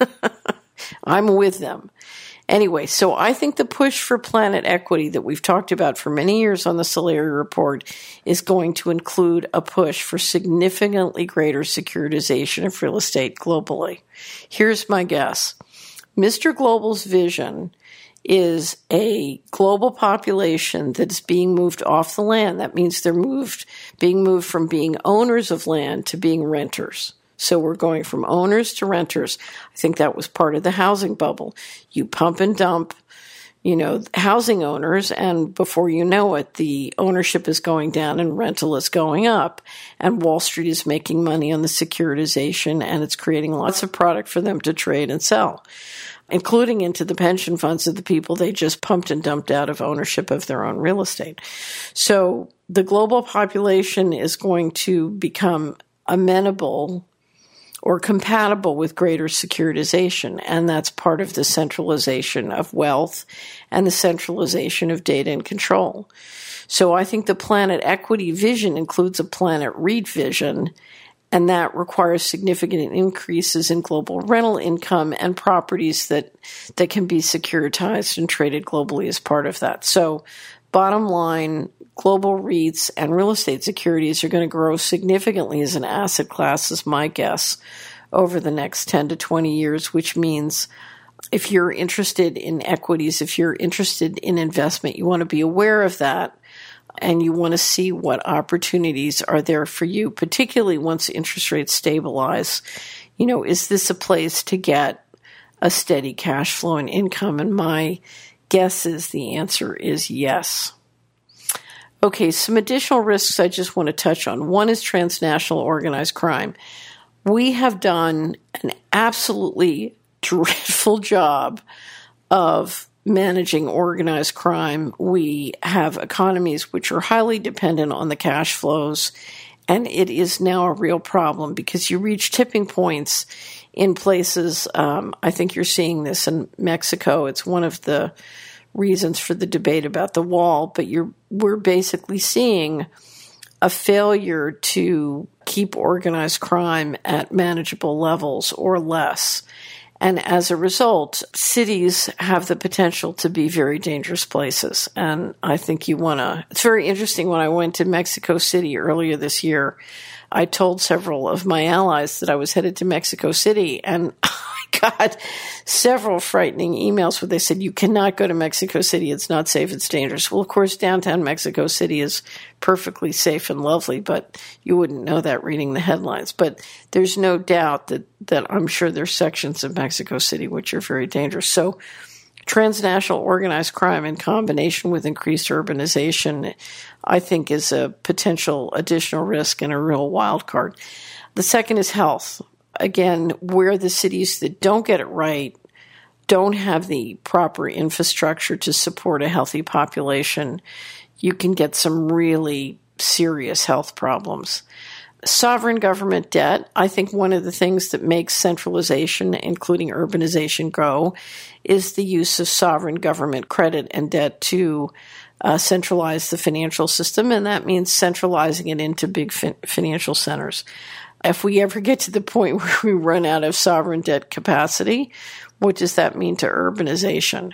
I'm with them. Anyway, so I think the push for planet equity that we've talked about for many years on the Solari Report is going to include a push for significantly greater securitization of real estate globally. Here's my guess. Mister Global's vision is a global population that's being moved off the land. That means they're moved, being moved from being owners of land to being renters. So we're going from owners to renters. I think that was part of the housing bubble. You pump and dump, you know, housing owners, and before you know it, the ownership is going down and rental is going up. And Wall Street is making money on the securitization, and it's creating lots of product for them to trade and sell, including into the pension funds of the people they just pumped and dumped out of ownership of their own real estate. So the global population is going to become amenable or compatible with greater securitization, and that's part of the centralization of wealth and the centralization of data and control. So I think the planet equity vision includes a planet REIT vision, and that requires significant increases in global rental income and properties that, that can be securitized and traded globally as part of that. So bottom line, global REITs and real estate securities are going to grow significantly as an asset class, is my guess, over the next ten to twenty years, which means if you're interested in equities, if you're interested in investment, you want to be aware of that, and you want to see what opportunities are there for you, particularly once interest rates stabilize. You know, is this a place to get a steady cash flow and income? And my guess is the answer is yes. Okay, some additional risks I just want to touch on. One is transnational organized crime. We have done an absolutely dreadful job of managing organized crime. We have economies which are highly dependent on the cash flows, and it is now a real problem because you reach tipping points in places. Um, I think you're seeing this in Mexico. It's one of the reasons for the debate about the wall, but you're we're basically seeing a failure to keep organized crime at manageable levels or less. And as a result, cities have the potential to be very dangerous places. And I think you want to, it's very interesting. When I went to Mexico City earlier this year, I told several of my allies that I was headed to Mexico City, and I got several frightening emails where they said, you cannot go to Mexico City. It's not safe. It's dangerous. Well, of course, downtown Mexico City is perfectly safe and lovely, but you wouldn't know that reading the headlines. But there's no doubt that, that I'm sure there's sections of Mexico City which are very dangerous. So transnational organized crime in combination with increased urbanization, I think, is a potential additional risk and a real wild card. The second is health. Again, where the cities that don't get it right don't have the proper infrastructure to support a healthy population, you can get some really serious health problems. Sovereign government debt, I think one of the things that makes centralization, including urbanization, go is the use of sovereign government credit and debt to uh, centralize the financial system, and that means centralizing it into big fin- financial centers. If we ever get to the point where we run out of sovereign debt capacity, what does that mean to urbanization?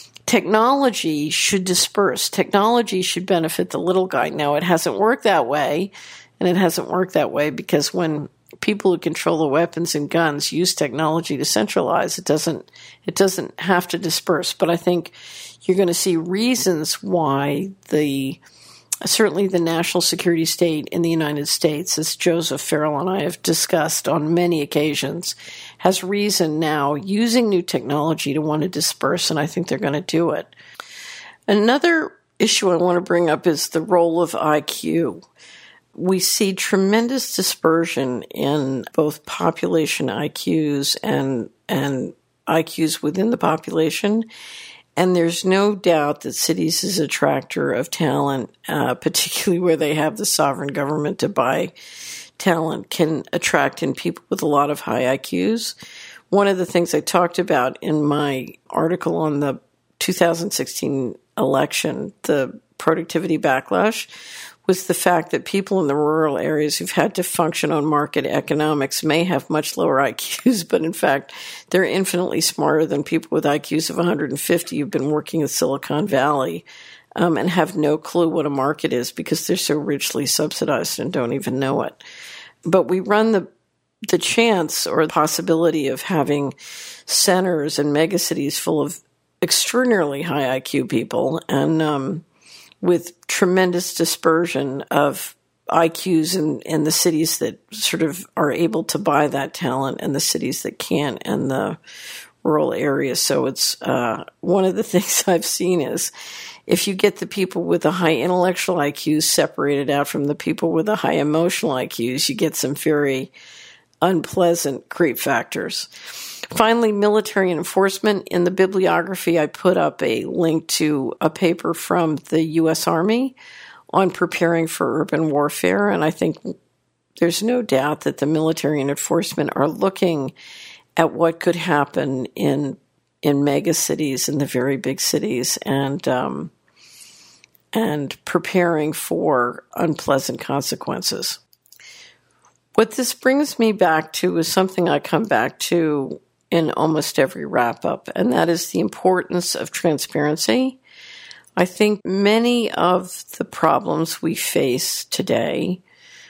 Technology should disperse. Technology should benefit the little guy. Now, it hasn't worked that way. And it hasn't worked that way because when people who control the weapons and guns use technology to centralize, it doesn't it doesn't have to disperse. But I think you're going to see reasons why the certainly the national security state in the United States, as Joseph Farrell and I have discussed on many occasions, has reason now using new technology to want to disperse, and I think they're going to do it. Another issue I want to bring up is the role of I Q. We see tremendous dispersion in both population I Qs and and I Qs within the population. And there's no doubt that cities is a attractor of talent, uh, particularly where they have the sovereign government to buy talent, can attract in people with a lot of high I Qs. One of the things I talked about in my article on the two thousand sixteen election, the productivity backlash, was the fact that people in the rural areas who've had to function on market economics may have much lower I Qs, but in fact, they're infinitely smarter than people with I Qs of one hundred fifty who've been working in Silicon Valley um, and have no clue what a market is because they're so richly subsidized and don't even know it. But we run the the chance or the possibility of having centers and megacities full of extraordinarily high I Q people and um with tremendous dispersion of I Qs in, in the cities that sort of are able to buy that talent and the cities that can't and the rural areas. So it's uh, one of the things I've seen is if you get the people with the high intellectual I Qs separated out from the people with the high emotional I Qs, you get some very unpleasant creep factors. Finally, military enforcement. In the bibliography, I put up a link to a paper from the U S Army on preparing for urban warfare, and I think there's no doubt that the military and enforcement are looking at what could happen in in mega cities, in the very big cities, and um, and preparing for unpleasant consequences. What this brings me back to is something I come back to in almost every wrap-up, and that is the importance of transparency. I think many of the problems we face today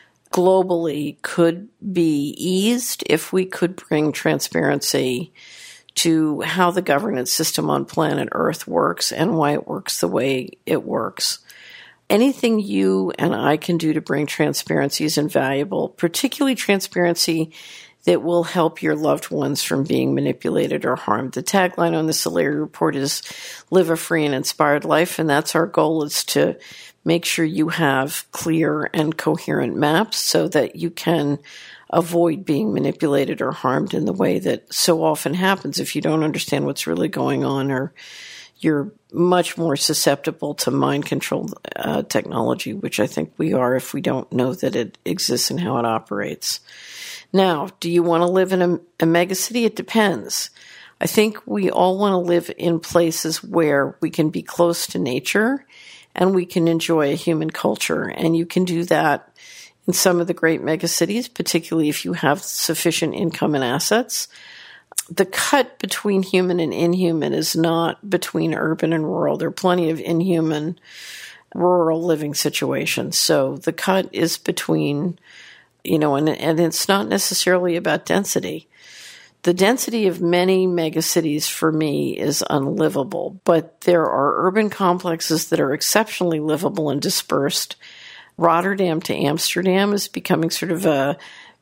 globally could be eased if we could bring transparency to how the governance system on planet Earth works and why it works the way it works. Anything you and I can do to bring transparency is invaluable, particularly transparency that will help your loved ones from being manipulated or harmed. The tagline on the Solari Report is live a free and inspired life, and that's our goal, is to make sure you have clear and coherent maps so that you can avoid being manipulated or harmed in the way that so often happens if you don't understand what's really going on, or you're much more susceptible to mind control uh, technology, which I think we are if we don't know that it exists and how it operates. Now, do you want to live in a, a megacity? It depends. I think we all want to live in places where we can be close to nature and we can enjoy a human culture. And you can do that in some of the great megacities, particularly if you have sufficient income and assets. The cut between human and inhuman is not between urban and rural. There are plenty of inhuman rural living situations. So the cut is between, you know, and, and it's not necessarily about density. The density of many megacities for me is unlivable, but there are urban complexes that are exceptionally livable and dispersed. Rotterdam to Amsterdam is becoming sort of a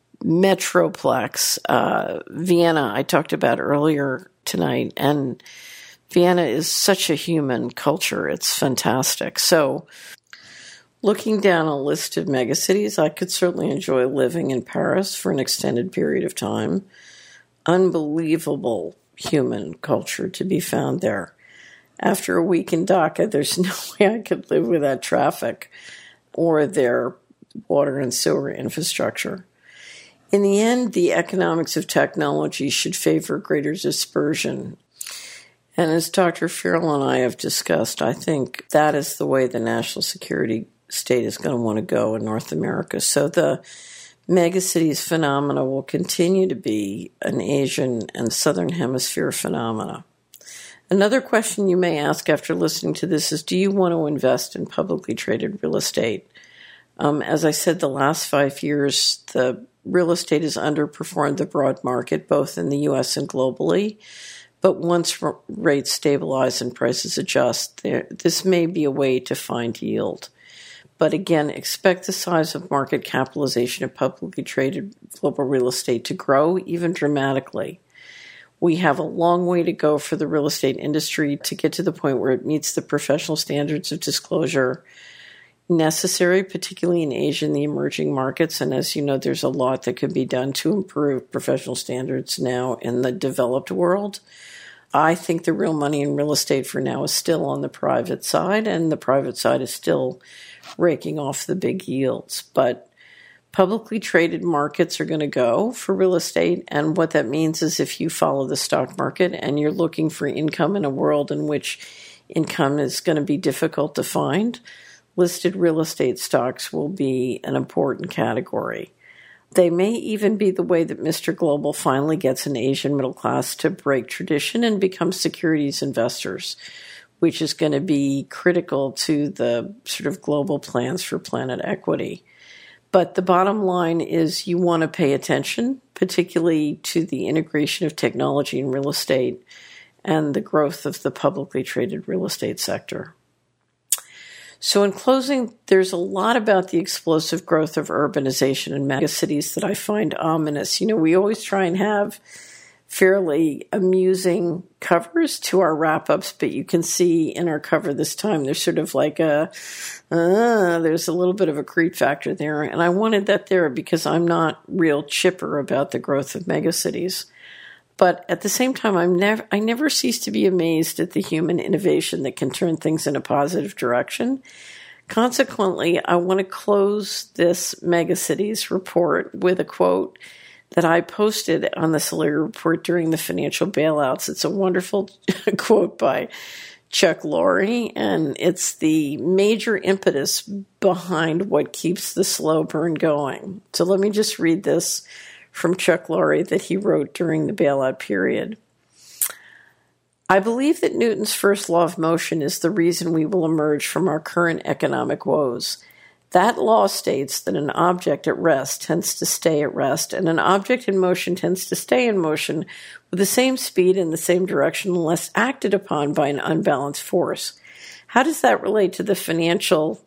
metroplex. Uh, Vienna, I talked about earlier tonight, and Vienna is such a human culture. It's fantastic. So looking down a list of megacities, I could certainly enjoy living in Paris for an extended period of time. Unbelievable human culture to be found there. After a week in Dhaka, there's no way I could live without traffic or their water and sewer infrastructure. In the end, the economics of technology should favor greater dispersion. And as Doctor Farrell and I have discussed, I think that is the way the national security state is going to want to go in North America. So the megacities phenomena will continue to be an Asian and Southern Hemisphere phenomena. Another question you may ask after listening to this is, do you want to invest in publicly traded real estate? Um, as I said, the last five years, the real estate has underperformed the broad market, both in the U S and globally. But once r- rates stabilize and prices adjust, there, this may be a way to find yield. But again, expect the size of market capitalization of publicly traded global real estate to grow, even dramatically. We have a long way to go for the real estate industry to get to the point where it meets the professional standards of disclosure necessary, particularly in Asia and the emerging markets. And as you know, there's a lot that could be done to improve professional standards now in the developed world. I think the real money in real estate for now is still on the private side, and the private side is still raking off the big yields. But publicly traded markets are going to go for real estate, and what that means is if you follow the stock market and you're looking for income in a world in which income is going to be difficult to find, listed real estate stocks will be an important category. They may even be the way that Mister Global finally gets an Asian middle class to break tradition and become securities investors, which is going to be critical to the sort of global plans for planet equity. But the bottom line is you want to pay attention, particularly to the integration of technology in real estate and the growth of the publicly traded real estate sector. So in closing, there's a lot about the explosive growth of urbanization in megacities that I find ominous. You know, we always try and have fairly amusing covers to our wrap-ups, but you can see in our cover this time, there's sort of like a, uh, there's a little bit of a creep factor there. And I wanted that there because I'm not real chipper about the growth of megacities. But at the same time, I'm never, I never cease to be amazed at the human innovation that can turn things in a positive direction. Consequently, I want to close this Megacities report with a quote that I posted on the Solari report during the financial bailouts. It's a wonderful quote by Chuck Lorre, and it's the major impetus behind what keeps the slow burn going. So let me just read this from Chuck Lorre that he wrote during the bailout period. I believe that Newton's first law of motion is the reason we will emerge from our current economic woes. That law states that an object at rest tends to stay at rest, and an object in motion tends to stay in motion with the same speed in the same direction unless acted upon by an unbalanced force. How does that relate to the financial,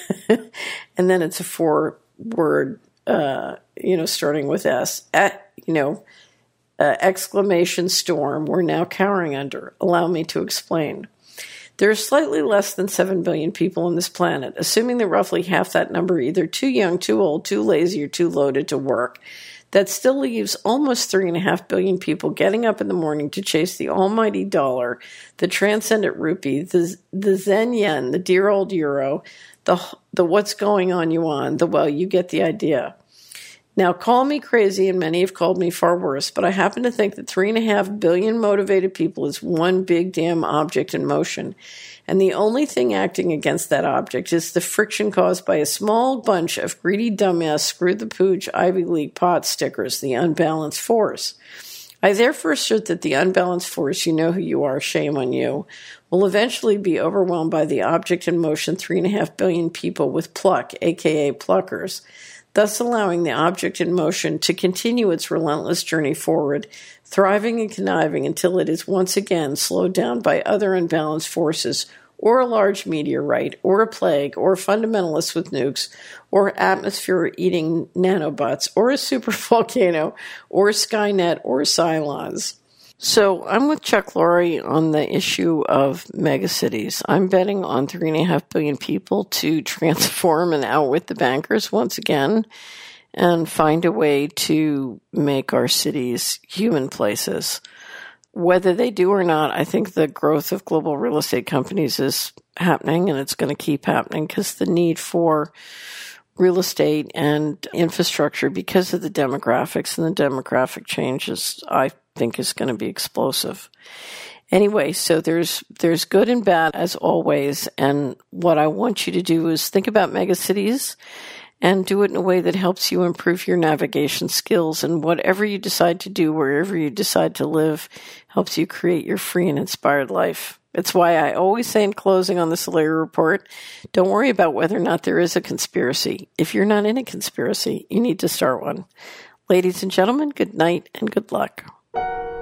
and then it's a four-word Uh, you know, starting with S, at, you know, uh, exclamation storm we're now cowering under. Allow me to explain. There are slightly less than seven billion people on this planet. Assuming that roughly half that number are either too young, too old, too lazy, or too loaded to work, that still leaves almost three and a half billion people getting up in the morning to chase the almighty dollar, the transcendent rupee, the, the zen yen, the dear old euro, the, the what's going on yuan, the, well, you get the idea. Now, call me crazy, and many have called me far worse, but I happen to think that three and a half billion motivated people is one big damn object in motion. And the only thing acting against that object is the friction caused by a small bunch of greedy dumbass screw-the-pooch Ivy League pot stickers, the unbalanced force. I therefore assert that the unbalanced force, you know who you are, shame on you, will eventually be overwhelmed by the object in motion three and a half billion people with pluck, aka pluckers, thus allowing the object in motion to continue its relentless journey forward, thriving and conniving until it is once again slowed down by other unbalanced forces, or a large meteorite, or a plague, or fundamentalists with nukes, or atmosphere-eating nanobots, or a supervolcano, or Skynet, or Cylons. So I'm with Chuck Lorre on the issue of megacities. I'm betting on three and a half billion people to transform and outwit the bankers once again and find a way to make our cities human places. Whether they do or not, I think the growth of global real estate companies is happening, and it's going to keep happening because the need for real estate and infrastructure, because of the demographics and the demographic changes, I think is going to be explosive. Anyway, so there's there's good and bad as always, and what I want you to do is think about megacities and do it in a way that helps you improve your navigation skills, and whatever you decide to do, wherever you decide to live, helps you create your free and inspired life. It's why I always say in closing on the Solari Report, don't worry about whether or not there is a conspiracy. If you're not in a conspiracy, you need to start one. Ladies and gentlemen, good night and good luck.